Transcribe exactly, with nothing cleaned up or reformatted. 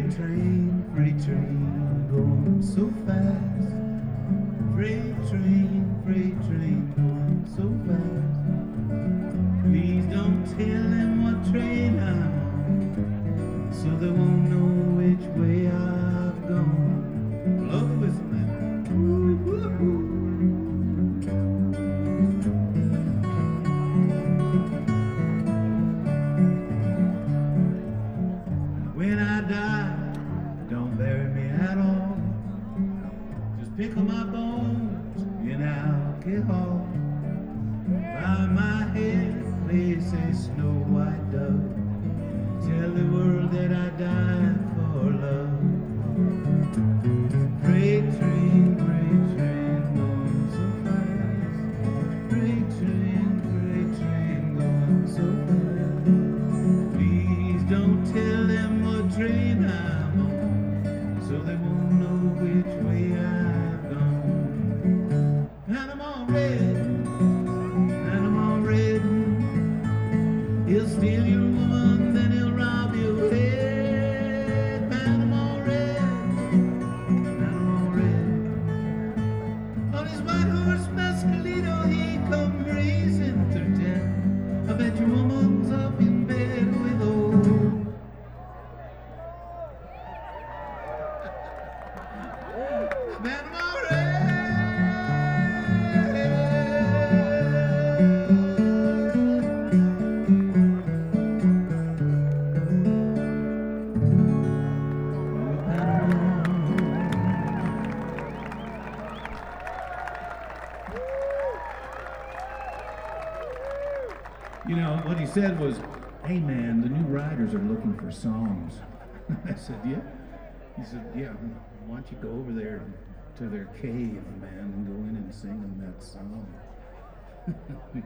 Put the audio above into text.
Freight train, freight train, going so fast. Freight train, freight train, going so fast. Please don't tell them what train I'm on, so they won't know which way I've gone. Blow the whistle now. Ooh, ooh, ooh. When I die, don't bury me at all. Just pickle my bones in alcohol. By my head, place a snow white dove. Tell the world that I died for love. Freight train, freight train, going so fast. Freight train, freight train, going so fast. Please don't tell them what train I'm on, so they won't know which way I've gone. Panama Red, Panama Red, he'll steal your woman, then he'll rob your head. Panama Red, Panama Red, on his white horse Mescalito he come racing through town. I bet your woman's up in bed with old Panama Red. You know, what he said was, "Hey man, the new writers are looking for songs." I said, "Yeah." He said, "Yeah, why don't you go over there to their cave, man, and go in and sing them that song."